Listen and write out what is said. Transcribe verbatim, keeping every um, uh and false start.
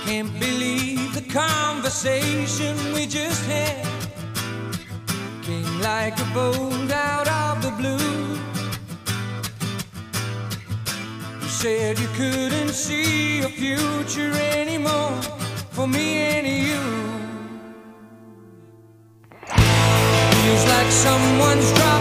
Can't believe the conversation we just had. Came like a bolt out of the blue. You said you couldn't see a future anymore for me and you. Feels like someone's driving